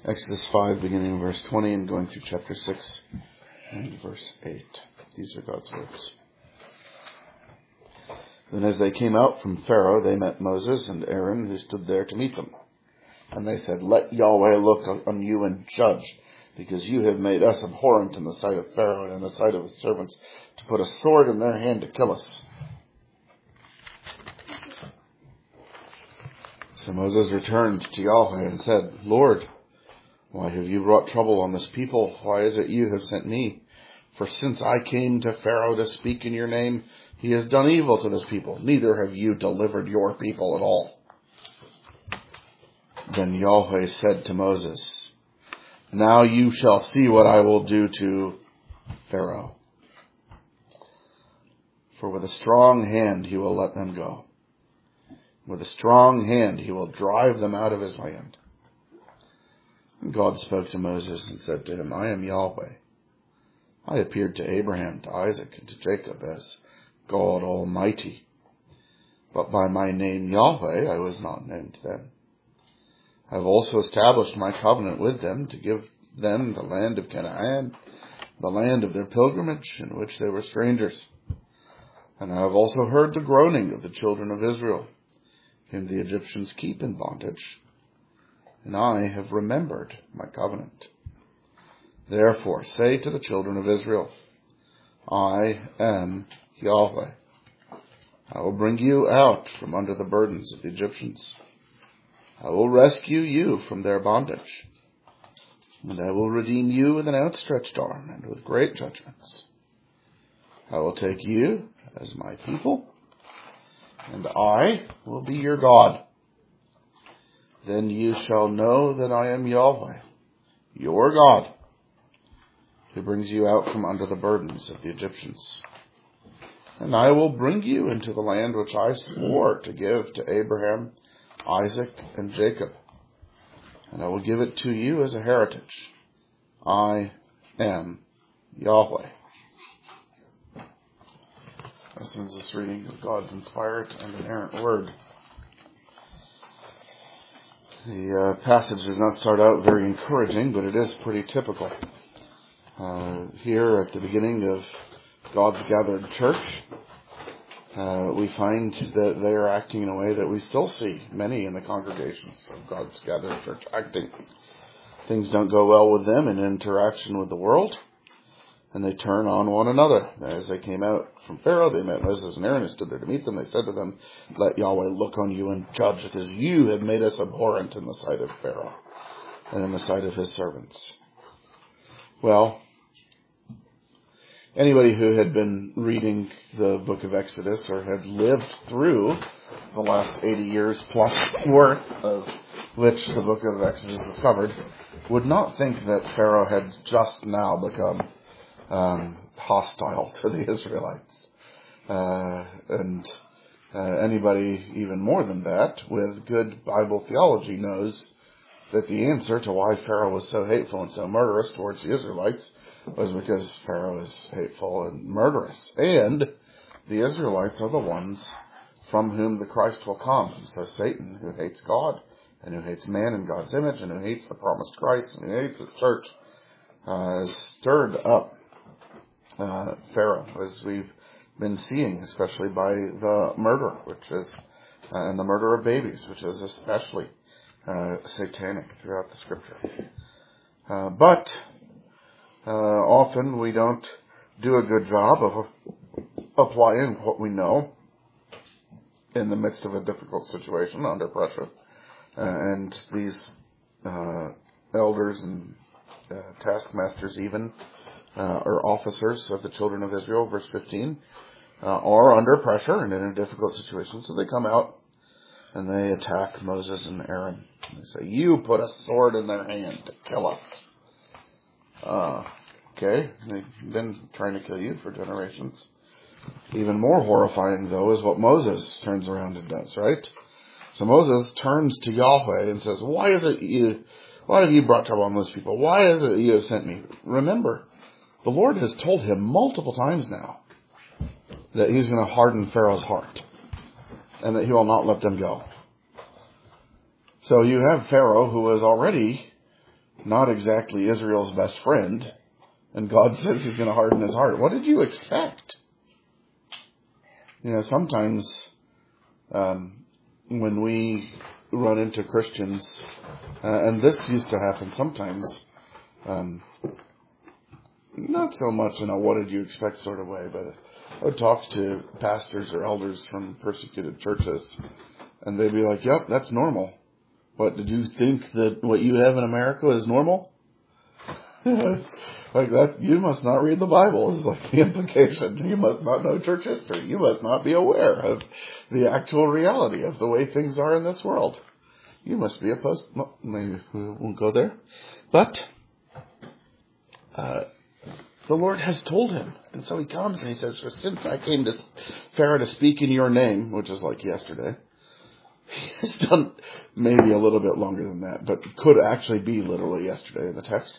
Exodus 5, beginning in verse 20 and going through chapter 6 and verse 8. These are God's words. Then as they came out from Pharaoh, they met Moses and Aaron, who stood there to meet them. And they said, "Let Yahweh look on you and judge, because you have made us abhorrent in the sight of Pharaoh and in the sight of his servants, to put a sword in their hand to kill us." So Moses returned to Yahweh and said, "Lord, why have you brought trouble on this people? Why is it you have sent me? For since I came to Pharaoh to speak in your name, he has done evil to this people. Neither have you delivered your people at all." Then Yahweh said to Moses, "Now you shall see what I will do to Pharaoh. For with a strong hand he will let them go. With a strong hand he will drive them out of his land." And God spoke to Moses and said to him, "I am Yahweh. I appeared to Abraham, to Isaac, and to Jacob as God Almighty. But by my name Yahweh I was not known to them. I have also established my covenant with them to give them the land of Canaan, the land of their pilgrimage, in which they were strangers. And I have also heard the groaning of the children of Israel, whom the Egyptians keep in bondage. And I have remembered my covenant. Therefore say to the children of Israel, I am Yahweh. I will bring you out from under the burdens of the Egyptians. I will rescue you from their bondage. And I will redeem you with an outstretched arm and with great judgments. I will take you as my people, and I will be your God. Then you shall know that I am Yahweh, your God, who brings you out from under the burdens of the Egyptians. And I will bring you into the land which I swore to give to Abraham, Isaac, and Jacob. And I will give it to you as a heritage. I am Yahweh." This ends this reading of God's inspired and inerrant word. The passage does not start out very encouraging, but it is pretty typical. Here at the beginning of God's gathered church, we find that they are acting in a way that we still see many in the congregations of God's gathered church acting. Things don't go well with them in interaction with the world, and they turn on one another. As they came out from Pharaoh, they met Moses and Aaron, who stood there to meet them. They said to them, "Let Yahweh look on you and judge, because you have made us abhorrent in the sight of Pharaoh and in the sight of his servants." Well, anybody who had been reading the book of Exodus or had lived through the last 80 years plus worth of which the book of Exodus is covered would not think that Pharaoh had just now become hostile to the Israelites. Anybody even more than that with good Bible theology knows that the answer to why Pharaoh was so hateful and so murderous towards the Israelites was because Pharaoh is hateful and murderous. And the Israelites are the ones from whom the Christ will come. So Satan, who hates God and who hates man in God's image and who hates the promised Christ and who hates his church, has stirred up Pharaoh, as we've been seeing, especially by the murder, and the murder of babies, which is especially satanic throughout the scripture. But often we don't do a good job of applying what we know in the midst of a difficult situation under pressure. And these elders and taskmasters even, or officers of the children of Israel, verse 15, are under pressure and in a difficult situation. So they come out and they attack Moses and Aaron. They say, "You put a sword in their hand to kill us." Okay, they've been trying to kill you for generations. Even more horrifying, though, is what Moses turns around and does, right? So Moses turns to Yahweh and says, why have you brought trouble on those people? Why is it you have sent me? Remember, the Lord has told him multiple times now that he's going to harden Pharaoh's heart and that he will not let them go. So you have Pharaoh, who has already not exactly Israel's best friend, and God says he's going to harden his heart. What did you expect? Sometimes when we run into Christians, and this used to happen sometimes, not so much in a what did you expect sort of way, but I would talk to pastors or elders from persecuted churches, and they'd be like, yep, that's normal. What, did you think that what you have in America is normal? Like that, you must not read the Bible is like the implication. You must not know church history. You must not be aware of the actual reality of the way things are in this world. You must be well, maybe we won't go there. But the Lord has told him. And so he comes and he says, since I came to Pharaoh to speak in your name, which is like yesterday, he's done maybe a little bit longer than that, but could actually be literally yesterday in the text.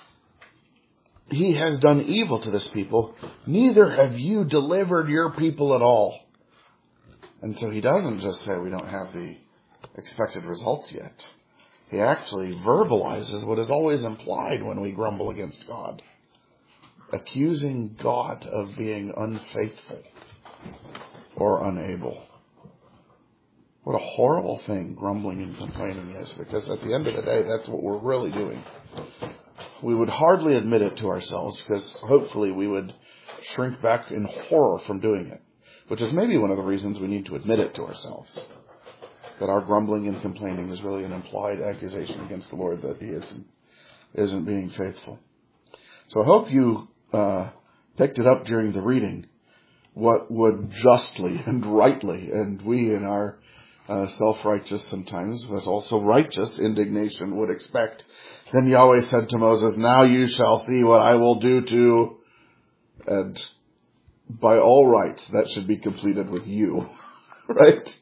He has done evil to this people. Neither have you delivered your people at all. And so he doesn't just say we don't have the expected results yet. He actually verbalizes what is always implied when we grumble against God. Accusing God of being unfaithful or unable. What a horrible thing grumbling and complaining is, because at the end of the day, that's what we're really doing. We would hardly admit it to ourselves, because hopefully we would shrink back in horror from doing it, which is maybe one of the reasons we need to admit it to ourselves, that our grumbling and complaining is really an implied accusation against the Lord that he isn't being faithful. So I hope you picked it up during the reading, what would justly and rightly, and we in our self-righteous sometimes, but also righteous indignation would expect. Then Yahweh said to Moses, now you shall see what I will do to, and by all rights, that should be completed with you, right?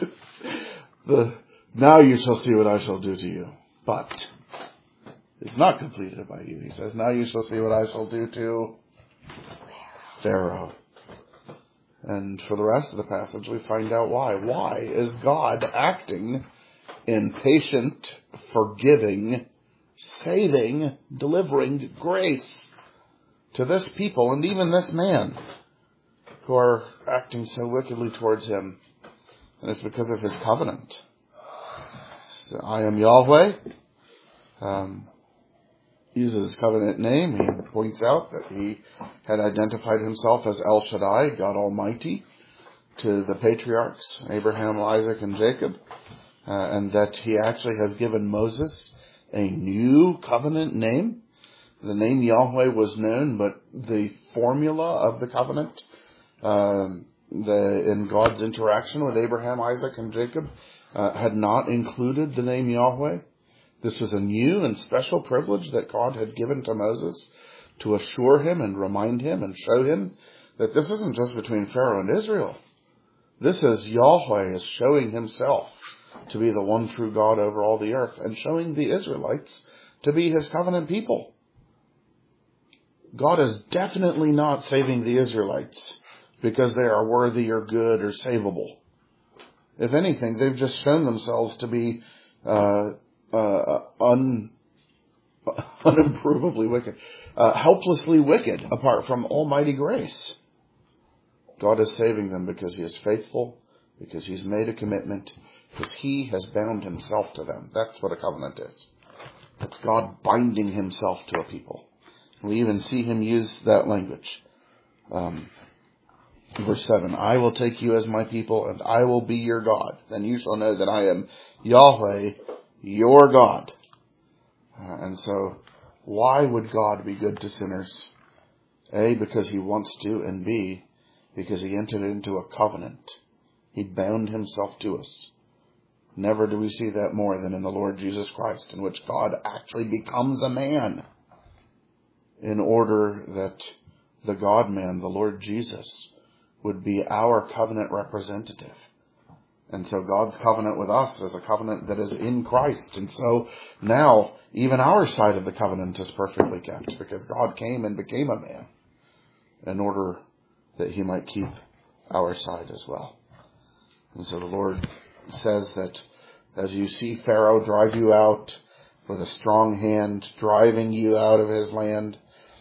Now you shall see what I shall do to you. But it's not completed by you. He says, now you shall see what I shall do to Pharaoh. And for the rest of the passage, we find out why. Why is God acting in patient, forgiving, saving, delivering grace to this people and even this man who are acting so wickedly towards him? And it's because of his covenant. So, I am Yahweh. Uses his covenant name. He points out that he had identified himself as El Shaddai, God Almighty, to the patriarchs, Abraham, Isaac, and Jacob, and that he actually has given Moses a new covenant name. The name Yahweh was known, but the formula of the covenant, in God's interaction with Abraham, Isaac, and Jacob, had not included the name Yahweh. This was a new and special privilege that God had given to Moses to assure him and remind him and show him that this isn't just between Pharaoh and Israel. This is Yahweh is showing himself to be the one true God over all the earth and showing the Israelites to be his covenant people. God is definitely not saving the Israelites because they are worthy or good or savable. If anything, they've just shown themselves to be unimprovably wicked, helplessly wicked apart from almighty grace. God is saving them because he is faithful, because he's made a commitment, because he has bound himself to them. That's what a covenant is. It's God binding himself to a people. We even see him use that language. Verse 7, I will take you as my people, and I will be your God. Then you shall know that I am Yahweh, your God. And so, why would God be good to sinners? A, because he wants to, and B, because he entered into a covenant. He bound himself to us. Never do we see that more than in the Lord Jesus Christ, in which God actually becomes a man in order that the God-man, the Lord Jesus, would be our covenant representative. And so God's covenant with us is a covenant that is in Christ. And so now even our side of the covenant is perfectly kept because God came and became a man in order that he might keep our side as well. And so the Lord says that as you see Pharaoh drive you out, with a strong hand, driving you out of his land.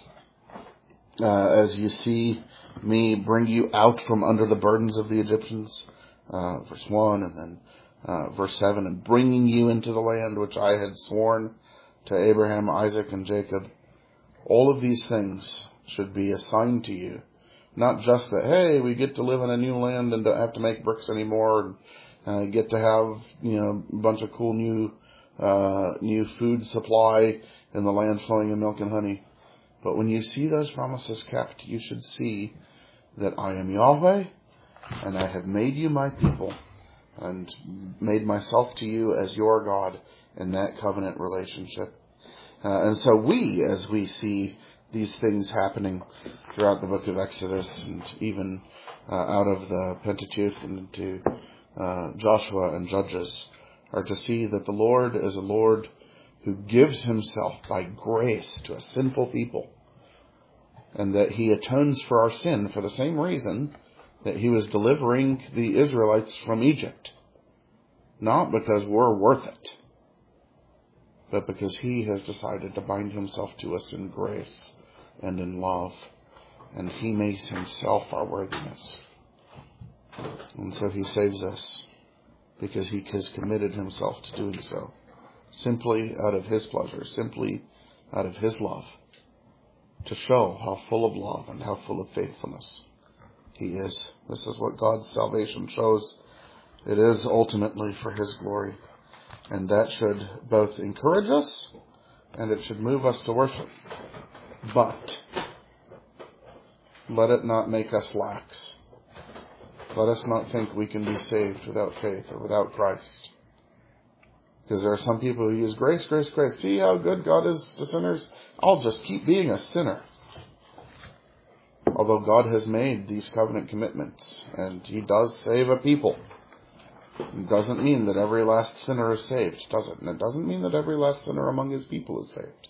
As you see me bring you out from under the burdens of the Egyptians, verse 1, and then verse 7, and bringing you into the land which I had sworn to Abraham, Isaac, and Jacob. All of these things should be a sign to you. Not just that, hey, we get to live in a new land and don't have to make bricks anymore, and get to have, a bunch of cool new food supply in the land flowing in milk and honey. But when you see those promises kept, you should see that I am Yahweh, and I have made you my people, and made myself to you as your God in that covenant relationship. And so as we see these things happening throughout the book of Exodus, and even out of the Pentateuch and into Joshua and Judges, are to see that the Lord is a Lord who gives himself by grace to a sinful people, and that he atones for our sin for the same reason that he was delivering the Israelites from Egypt. Not because we're worth it, but because he has decided to bind himself to us in grace and in love, and he makes himself our worthiness. And so he saves us because he has committed himself to doing so, simply out of his pleasure, simply out of his love, to show how full of love and how full of faithfulness he is. This is what God's salvation shows. It is ultimately for his glory. And that should both encourage us and it should move us to worship. But let it not make us lax. Let us not think we can be saved without faith or without Christ. Because there are some people who use grace, grace, grace. See how good God is to sinners? I'll just keep being a sinner. Although God has made these covenant commitments, and he does save a people. It doesn't mean that every last sinner is saved, does it? And it doesn't mean that every last sinner among his people is saved.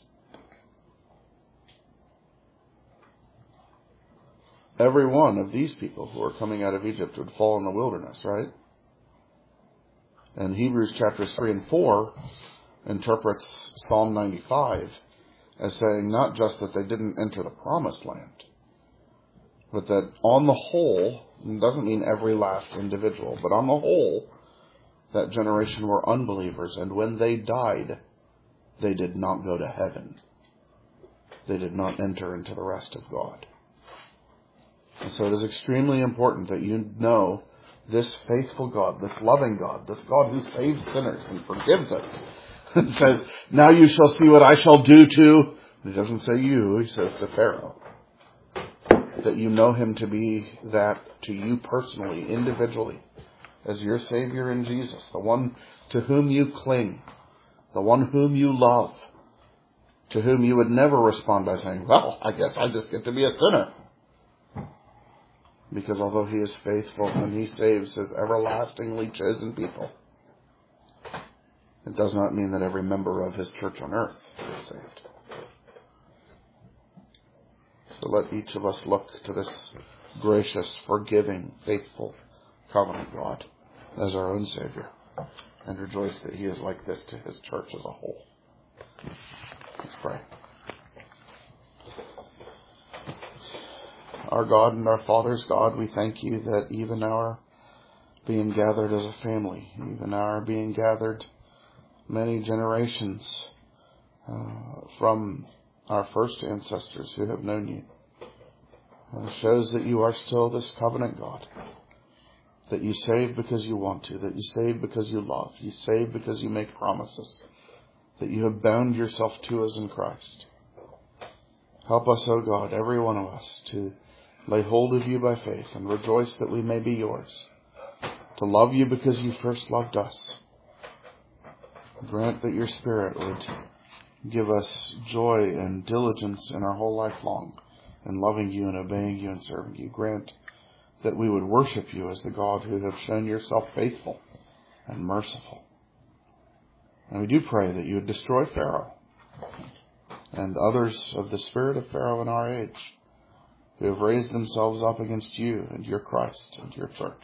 Every one of these people who are coming out of Egypt would fall in the wilderness, right? And Hebrews chapters 3 and 4 interprets Psalm 95 as saying not just that they didn't enter the promised land, but that on the whole, it doesn't mean every last individual, but on the whole, that generation were unbelievers, and when they died, they did not go to heaven. They did not enter into the rest of God. And so it is extremely important that you know this faithful God, this loving God, this God who saves sinners and forgives us, and says, now you shall see what I shall do to, he doesn't say you, he says to Pharaoh, that you know him to be that to you personally, individually, as your Savior in Jesus, the one to whom you cling, the one whom you love, to whom you would never respond by saying, well, I guess I just get to be a sinner. Because although he is faithful and he saves his everlastingly chosen people, it does not mean that every member of his church on earth is saved. So let each of us look to this gracious, forgiving, faithful, covenant God as our own Savior, and rejoice that he is like this to his church as a whole. Let's pray. Our God and our Father's God, we thank you that even our being gathered as a family, even our being gathered many generations from our first ancestors who have known you, shows that you are still this covenant God, that you save because you want to, that you save because you love, you save because you make promises, that you have bound yourself to us in Christ. Help us, O God, every one of us, to lay hold of you by faith and rejoice that we may be yours, to love you because you first loved us. Grant that your Spirit would give us joy and diligence in our whole life long in loving you and obeying you and serving you. Grant that we would worship you as the God who have shown yourself faithful and merciful. And we do pray that you would destroy Pharaoh and others of the spirit of Pharaoh in our age who have raised themselves up against you and your Christ and your church.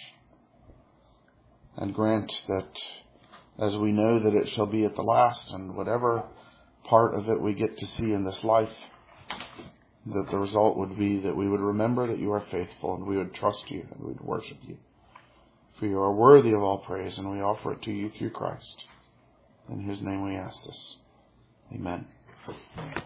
And grant that as we know that it shall be at the last, and whatever part of it we get to see in this life, that the result would be that we would remember that you are faithful and we would trust you and we would worship you. For you are worthy of all praise, and we offer it to you through Christ. In his name we ask this. Amen.